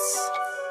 Beats.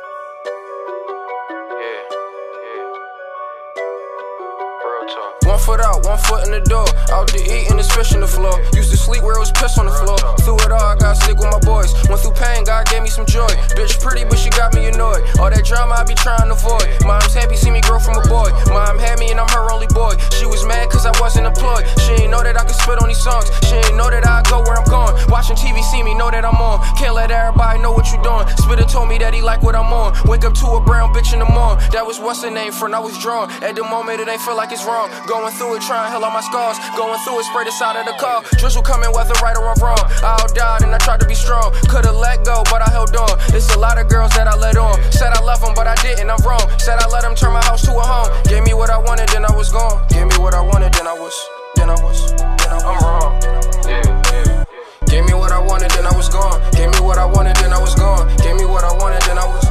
One foot out, one foot in the door. Out to eat and there's fish on the floor. Used to sleep where it was piss on the floor. Through it all, I got sick with my boys. Went through pain, God gave me some joy. Bitch pretty, but she got me annoyed. All that drama I be trying to avoid. Mom's happy, see me grow from a boy. Mom had me and I'm her only boy. She was mad cause I wasn't employed. She ain't know that I could spit on these songs. She ain't know that I go where I'm going. Watching TV, see me, know that I'm on. Can't let everybody know what you doing. Spitter told me that he like what I'm on. Wake up to a brown bitch in the morning. That was what's her name from, I was drawn. At the moment it ain't feel like it's wrong. Going through it, trying to heal all my scars. Going through it, spray the side of the car. Drizzle coming, whether right or I'm wrong. I outdied and I tried to be strong. Could've let go, but I held on. It's a lot of girls that I let on. Said I love them, but I didn't, I'm wrong. Said I let them turn my house to a home. Gave me what I wanted, then I was gone. Gave me what I wanted, then I'm wrong. Yeah. Gave me what I wanted, then I was gone. Gave me what I wanted, then I was gone. Gave me what I wanted, then I was.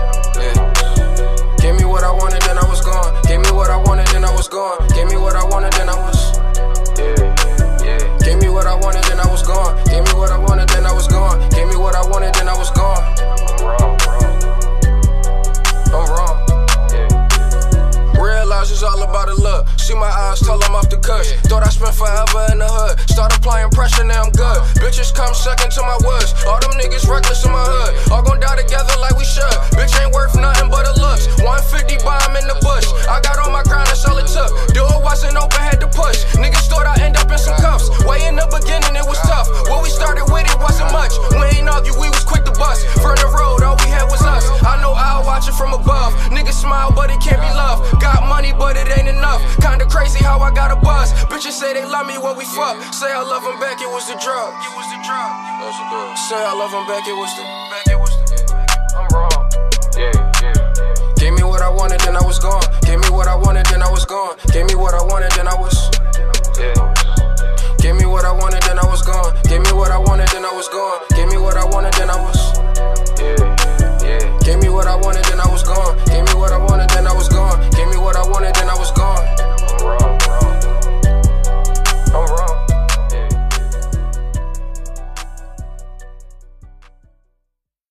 Gave me what I wanted, then I was gone. Gave me what I wanted, then I was gone. Gave me what I wanted, then I was. Gave me what I wanted, then I was gone. Gave me what I wanted, then I was gone. Gave me what I wanted, then I was gone. I'm wrong. Realize it's all about the look. See my eyes, tell I'm off the cuss. Thought I spent forever in the hood. Start applying pressure, now I'm good. Bitches come second to my woods. All them niggas reckless in my hood. All gon' die together like we should. Bitch ain't worth nothing but her looks. 150 bomb in the bush. I got on my grind, that's all it took. Door wasn't open, had to push. Niggas thought I'd end up in some cuffs. Way in the beginning, it was tough. When we started with it wasn't much. We ain't argue, we was quick to bust. From the road, all we had was us. I know I'll watch it from above. Niggas smile, but it can't be love. Got money, but it ain't enough. Kinda crazy how I got a buzz. Bitches say they love me when we fuck. Say I love them back, it was the drug. Say I love them back, it was the. I'm wrong.